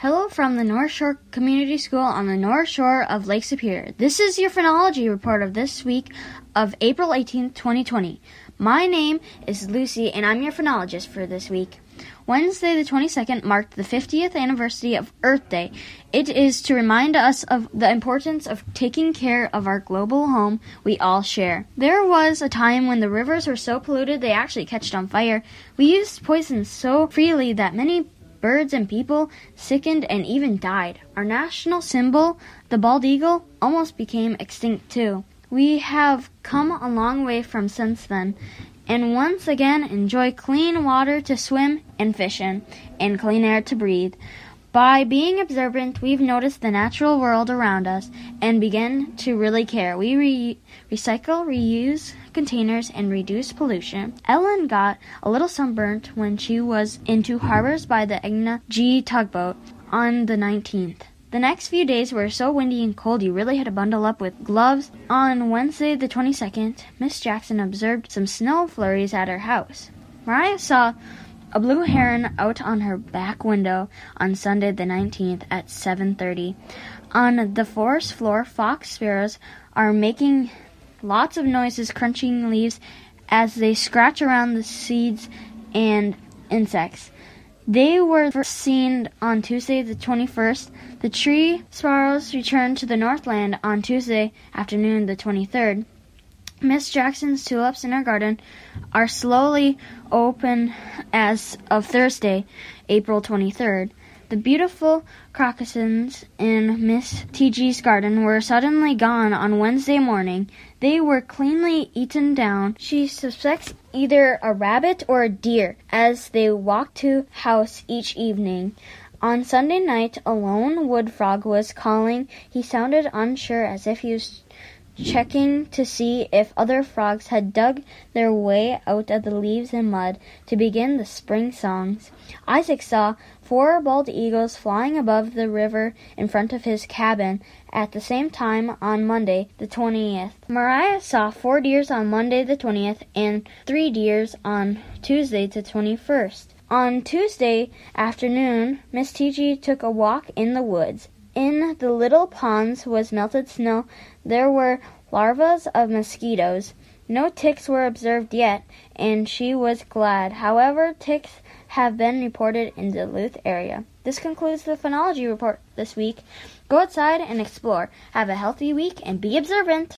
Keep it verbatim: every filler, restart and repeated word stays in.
Hello from the North Shore Community School on the North Shore of Lake Superior. This is your phenology report of this week of April eighteenth, twenty twenty. My name is Lucy, and I'm your phenologist for this week. Wednesday the twenty-second marked the fiftieth anniversary of Earth Day. It is to remind us of the importance of taking care of our global home we all share. There was a time when the rivers were so polluted they actually catched on fire. We used poison so freely that many birds and people sickened and even died. Our national symbol, the bald eagle, almost became extinct too. We have come a long way from since then, and once again enjoy clean water to swim and fish in, and clean air to breathe. By being observant, we've noticed the natural world around us and begin to really care. We re- recycle, reuse containers, and reduce pollution. Ellen got a little sunburnt when she was in two harbors by the Edna G tugboat on the nineteenth. The next few days were so windy and cold you really had to bundle up with gloves. On Wednesday the twenty-second, Miss Jackson observed some snow flurries at her house. Mariah saw a blue heron out on her back window on Sunday the nineteenth at seven thirty. On the forest floor, fox sparrows are making lots of noises, crunching leaves as they scratch around the seeds and insects. They were first seen on Tuesday the twenty-first. The tree sparrows returned to the Northland on Tuesday afternoon the twenty-third. Miss Jackson's tulips in her garden are slowly open as of Thursday, April twenty-third. The beautiful crocusins in Miss T G's garden were suddenly gone on Wednesday morning. They were cleanly eaten down. She suspects either a rabbit or a deer as they walked to house each evening. On Sunday night, a lone wood frog was calling. He sounded unsure, as if he was checking to see if other frogs had dug their way out of the leaves and mud to begin the spring songs. Isaac saw four bald eagles flying above the river in front of his cabin at the same time on Monday the twentieth. Mariah saw four deers on Monday the twentieth and three deers on Tuesday the twenty-first. On Tuesday afternoon, Miss T G took a walk in the woods. In the little ponds was melted snow. There were larvae of mosquitoes. No ticks were observed yet, and she was glad. However, ticks have been reported in the Duluth area. This concludes the phenology report this week. Go outside and explore. Have a healthy week and be observant.